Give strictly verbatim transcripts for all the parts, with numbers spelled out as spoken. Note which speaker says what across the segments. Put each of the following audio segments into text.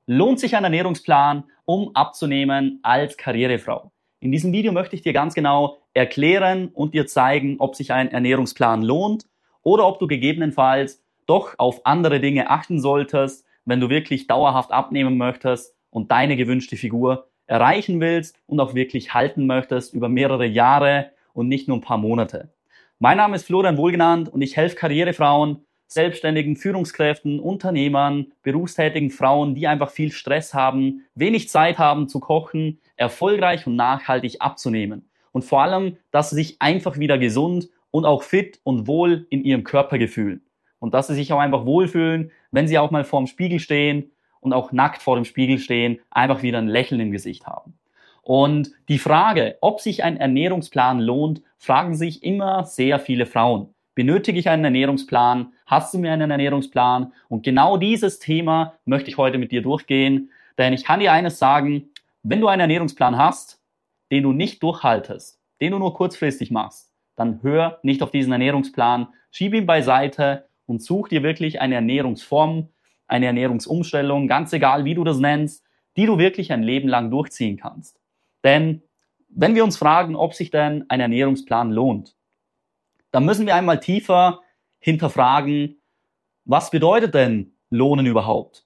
Speaker 1: Lohnt sich ein Ernährungsplan, um abzunehmen als Karrierefrau? In diesem Video möchte ich dir ganz genau erklären und dir zeigen, ob sich ein Ernährungsplan lohnt oder ob du gegebenenfalls doch auf andere Dinge achten solltest, wenn du wirklich dauerhaft abnehmen möchtest und deine gewünschte Figur erreichen willst und auch wirklich halten möchtest über mehrere Jahre und nicht nur ein paar Monate. Mein Name ist Florian Wohlgenannt und ich helfe Karrierefrauen, selbstständigen Führungskräften, Unternehmern, berufstätigen Frauen, die einfach viel Stress haben, wenig Zeit haben zu kochen, erfolgreich und nachhaltig abzunehmen. Und vor allem, dass sie sich einfach wieder gesund und auch fit und wohl in ihrem Körper fühlen. Und dass sie sich auch einfach wohlfühlen, wenn sie auch mal vorm Spiegel stehen und auch nackt vor dem Spiegel stehen, einfach wieder ein Lächeln im Gesicht haben. Und die Frage, ob sich ein Ernährungsplan lohnt, fragen sich immer sehr viele Frauen. Benötige ich einen Ernährungsplan? Hast du mir einen Ernährungsplan? Und genau dieses Thema möchte ich heute mit dir durchgehen. Denn ich kann dir eines sagen, wenn du einen Ernährungsplan hast, den du nicht durchhaltest, den du nur kurzfristig machst, dann hör nicht auf diesen Ernährungsplan, schieb ihn beiseite und such dir wirklich eine Ernährungsform, eine Ernährungsumstellung, ganz egal wie du das nennst, die du wirklich ein Leben lang durchziehen kannst. Denn wenn wir uns fragen, ob sich denn ein Ernährungsplan lohnt, dann müssen wir einmal tiefer hinterfragen, was bedeutet denn Lohnen überhaupt?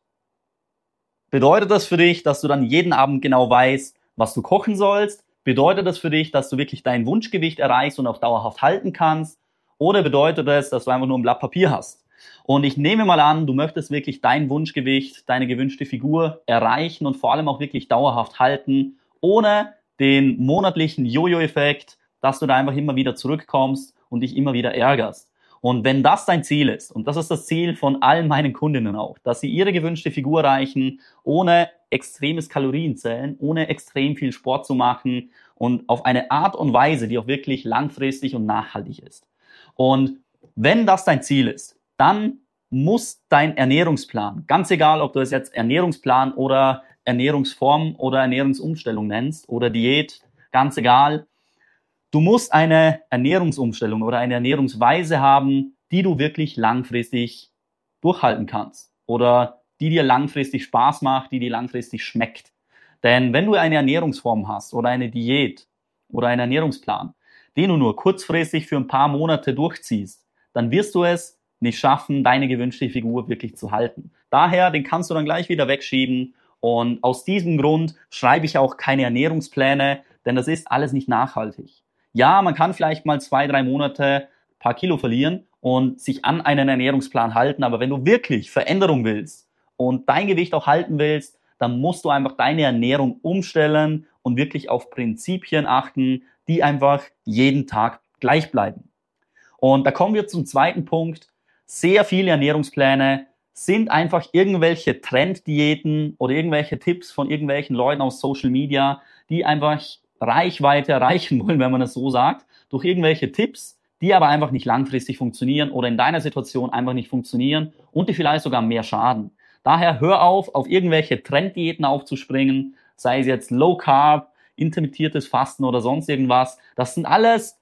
Speaker 1: Bedeutet das für dich, dass du dann jeden Abend genau weißt, was du kochen sollst? Bedeutet das für dich, dass du wirklich dein Wunschgewicht erreichst und auch dauerhaft halten kannst? Oder bedeutet es, dass du einfach nur ein Blatt Papier hast? Und ich nehme mal an, du möchtest wirklich dein Wunschgewicht, deine gewünschte Figur erreichen und vor allem auch wirklich dauerhaft halten, ohne den monatlichen Jojo-Effekt, dass du da einfach immer wieder zurückkommst und dich immer wieder ärgerst. Und wenn das dein Ziel ist, und das ist das Ziel von allen meinen Kundinnen auch, dass sie ihre gewünschte Figur erreichen, ohne extremes Kalorienzählen, ohne extrem viel Sport zu machen und auf eine Art und Weise, die auch wirklich langfristig und nachhaltig ist. Und wenn das dein Ziel ist, dann muss dein Ernährungsplan, ganz egal, ob du es jetzt Ernährungsplan oder Ernährungsform oder Ernährungsumstellung nennst oder Diät, ganz egal, du musst eine Ernährungsumstellung oder eine Ernährungsweise haben, die du wirklich langfristig durchhalten kannst oder die dir langfristig Spaß macht, die dir langfristig schmeckt. Denn wenn du eine Ernährungsform hast oder eine Diät oder einen Ernährungsplan, den du nur kurzfristig für ein paar Monate durchziehst, dann wirst du es nicht schaffen, deine gewünschte Figur wirklich zu halten. Daher, den kannst du dann gleich wieder wegschieben. Und aus diesem Grund schreibe ich auch keine Ernährungspläne, denn das ist alles nicht nachhaltig. Ja, man kann vielleicht mal zwei, drei Monate ein paar Kilo verlieren und sich an einen Ernährungsplan halten. Aber wenn du wirklich Veränderung willst und dein Gewicht auch halten willst, dann musst du einfach deine Ernährung umstellen und wirklich auf Prinzipien achten, die einfach jeden Tag gleich bleiben. Und da kommen wir zum zweiten Punkt. Sehr viele Ernährungspläne sind einfach irgendwelche Trenddiäten oder irgendwelche Tipps von irgendwelchen Leuten aus Social Media, die einfach Reichweite erreichen wollen, wenn man es so sagt, durch irgendwelche Tipps, die aber einfach nicht langfristig funktionieren oder in deiner Situation einfach nicht funktionieren und die vielleicht sogar mehr schaden. Daher hör auf, auf irgendwelche Trenddiäten aufzuspringen, sei es jetzt Low Carb, intermittiertes Fasten oder sonst irgendwas. Das sind alles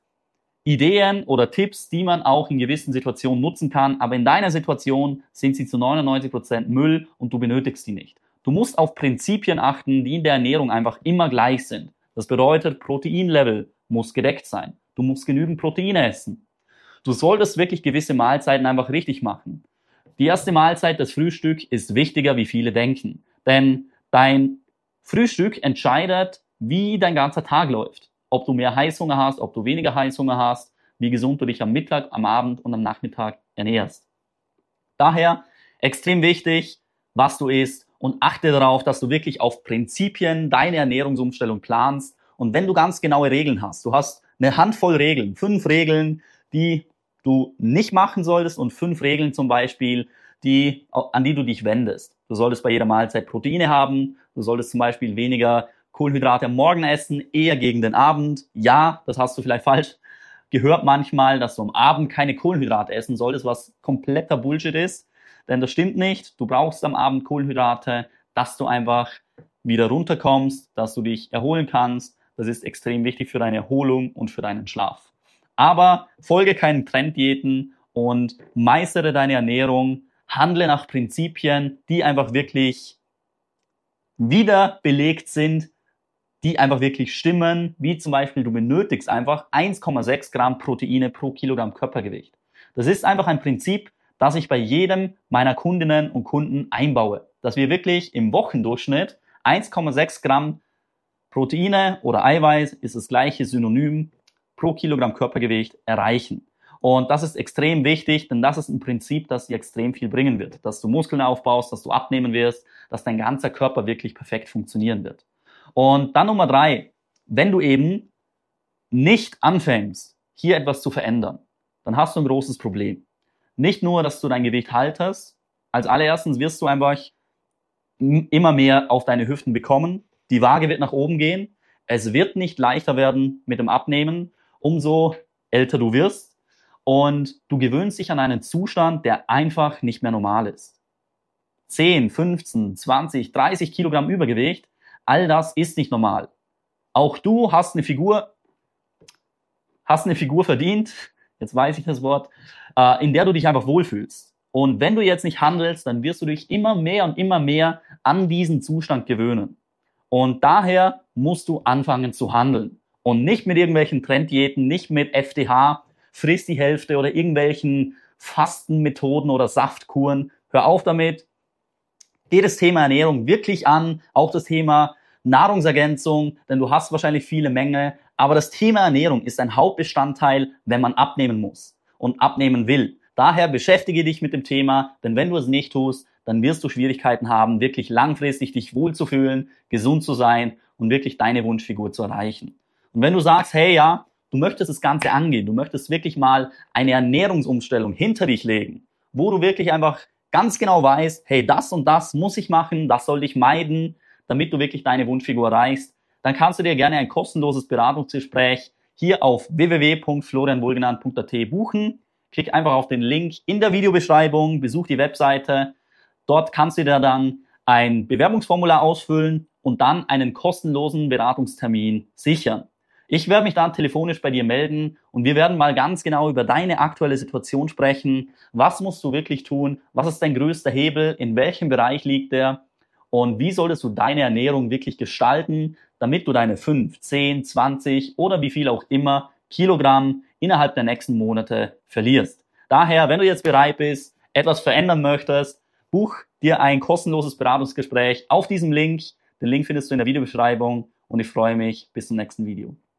Speaker 1: Ideen oder Tipps, die man auch in gewissen Situationen nutzen kann, aber in deiner Situation sind sie zu neunundneunzig Prozent Müll und du benötigst die nicht. Du musst auf Prinzipien achten, die in der Ernährung einfach immer gleich sind. Das bedeutet, Proteinlevel muss gedeckt sein. Du musst genügend Proteine essen. Du solltest wirklich gewisse Mahlzeiten einfach richtig machen. Die erste Mahlzeit, das Frühstück, ist wichtiger, wie viele denken. Denn dein Frühstück entscheidet, wie dein ganzer Tag läuft. Ob du mehr Heißhunger hast, ob du weniger Heißhunger hast, wie gesund du dich am Mittag, am Abend und am Nachmittag ernährst. Daher extrem wichtig, was du isst und achte darauf, dass du wirklich auf Prinzipien deine Ernährungsumstellung planst. Und wenn du ganz genaue Regeln hast, du hast eine Handvoll Regeln, fünf Regeln, die du nicht machen solltest und fünf Regeln zum Beispiel, die, an die du dich wendest. Du solltest bei jeder Mahlzeit Proteine haben, du solltest zum Beispiel weniger Kohlenhydrate am Morgen essen, eher gegen den Abend. Ja, das hast du vielleicht falsch gehört manchmal, dass du am Abend keine Kohlenhydrate essen solltest, was kompletter Bullshit ist. Denn das stimmt nicht. Du brauchst am Abend Kohlenhydrate, dass du einfach wieder runterkommst, dass du dich erholen kannst. Das ist extrem wichtig für deine Erholung und für deinen Schlaf. Aber folge keinen Trenddiäten und meistere deine Ernährung. Handle nach Prinzipien, die einfach wirklich wieder belegt sind, die einfach wirklich stimmen, wie zum Beispiel du benötigst einfach eins Komma sechs Gramm Proteine pro Kilogramm Körpergewicht. Das ist einfach ein Prinzip, das ich bei jedem meiner Kundinnen und Kunden einbaue, dass wir wirklich im Wochendurchschnitt eins Komma sechs Gramm Proteine oder Eiweiß ist das gleiche Synonym pro Kilogramm Körpergewicht erreichen. Und das ist extrem wichtig, denn das ist ein Prinzip, das dir extrem viel bringen wird, dass du Muskeln aufbaust, dass du abnehmen wirst, dass dein ganzer Körper wirklich perfekt funktionieren wird. Und dann Nummer drei, wenn du eben nicht anfängst, hier etwas zu verändern, dann hast du ein großes Problem. Nicht nur, dass du dein Gewicht haltest, als allererstens wirst du einfach immer mehr auf deine Hüften bekommen, die Waage wird nach oben gehen, es wird nicht leichter werden mit dem Abnehmen, umso älter du wirst und du gewöhnst dich an einen Zustand, der einfach nicht mehr normal ist. zehn, fünfzehn, zwanzig, dreißig Kilogramm Übergewicht, all das ist nicht normal. Auch du hast eine Figur, hast eine Figur verdient, jetzt weiß ich das Wort, äh, in der du dich einfach wohlfühlst. Und wenn du jetzt nicht handelst, dann wirst du dich immer mehr und immer mehr an diesen Zustand gewöhnen. Und daher musst du anfangen zu handeln. Und nicht mit irgendwelchen Trenddiäten, nicht mit F D H, friss die Hälfte oder irgendwelchen Fastenmethoden oder Saftkuren. Hör auf damit. Geh das Thema Ernährung wirklich an, auch das Thema Nahrungsergänzung, denn du hast wahrscheinlich viele Mängel, aber das Thema Ernährung ist ein Hauptbestandteil, wenn man abnehmen muss und abnehmen will. Daher beschäftige dich mit dem Thema, denn wenn du es nicht tust, dann wirst du Schwierigkeiten haben, wirklich langfristig dich wohlzufühlen, gesund zu sein und wirklich deine Wunschfigur zu erreichen. Und wenn du sagst, hey ja, du möchtest das Ganze angehen, du möchtest wirklich mal eine Ernährungsumstellung hinter dich legen, wo du wirklich einfach ganz genau weißt, hey, das und das muss ich machen, das soll ich meiden, damit du wirklich deine Wunschfigur erreichst, dann kannst du dir gerne ein kostenloses Beratungsgespräch hier auf w w w punkt florian wohlgenannt punkt a t buchen. Klick einfach auf den Link in der Videobeschreibung, besuch die Webseite. Dort kannst du dir dann ein Bewerbungsformular ausfüllen und dann einen kostenlosen Beratungstermin sichern. Ich werde mich dann telefonisch bei dir melden und wir werden mal ganz genau über deine aktuelle Situation sprechen. Was musst du wirklich tun? Was ist dein größter Hebel? In welchem Bereich liegt der? Und wie solltest du deine Ernährung wirklich gestalten, damit du deine fünf, zehn, zwanzig oder wie viel auch immer Kilogramm innerhalb der nächsten Monate verlierst. Daher, wenn du jetzt bereit bist, etwas verändern möchtest, buch dir ein kostenloses Beratungsgespräch auf diesem Link. Den Link findest du in der Videobeschreibung und ich freue mich bis zum nächsten Video.